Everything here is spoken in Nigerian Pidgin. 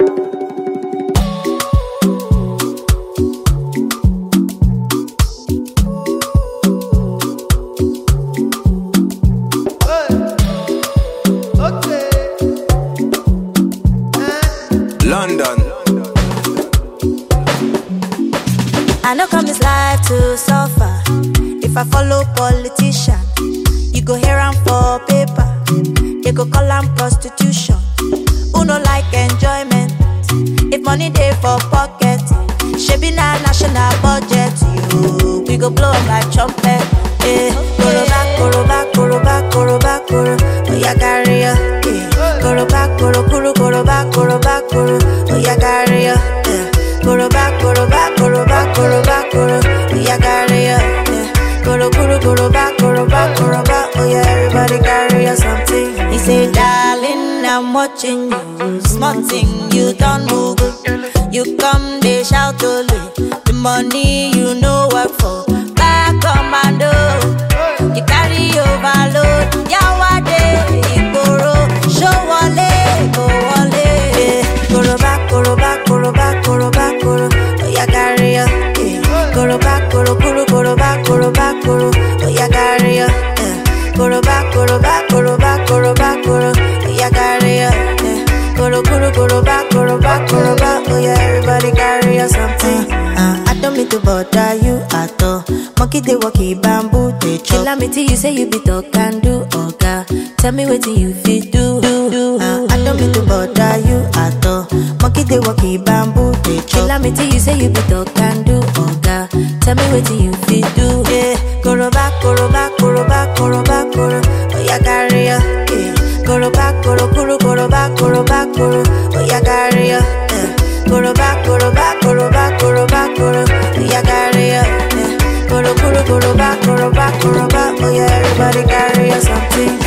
London. I know come this life to suffer. If I follow politician, you go hear am for paper. They go call am prostitution. Who no like enjoyment? If money dey for pocket, shebi na national budget. You, we go blow up like trumpet. Koroba, koroba, koroba, koroba, koro. Oh yeah, carry ya. Koroba, koro, koro, koroba, koroba, koro. Oh yeah, carry ya. Koroba, koroba, koroba, koroba, koro. Oh yeah, carry ya. Koro, koro, koroba, koroba, koroba. Oh yeah, everybody carry ya something. He say, darling, I'm watching you. Small thing, you don't move. You come, they shout only. The money you know work for. Back commando. You carry overload. Yawade, Igboro. Show wale, go wale. Koroba, koroba, koroba, koroba, koro. Oh yeah, carry ya. Koroba, koro, koro, koroba, koroba, koro. Oh yeah, carry ya. Koroba, koroba, koroba, koroba, koro. Oh yeah, carry ya. Koro, koro, koroba, koroba, koroba. Oh yeah, everybody carry ya something. I don't mean to bother you at all. Monkey they walkie bamboo they chop. Kill me till you say you be talk and do oga. Tell me what you fit do. I don't mean to bother you at all. Monkey they walkie bamboo they chop. Kill me till you say you be talk and do oga. Tell me what you fit do. Koroba, koroba, koroba, koroba, koro. Oh yeah, carry ya. Koroba, koro, koro, koroba, koroba, koro. Oh yeah, carry ya. Koroba, koroba, koroba, koroba, koro. Oh yeah, carry ya. Koro, koro, koroba, koroba, koroba. Oh yeah, everybody carry ya something.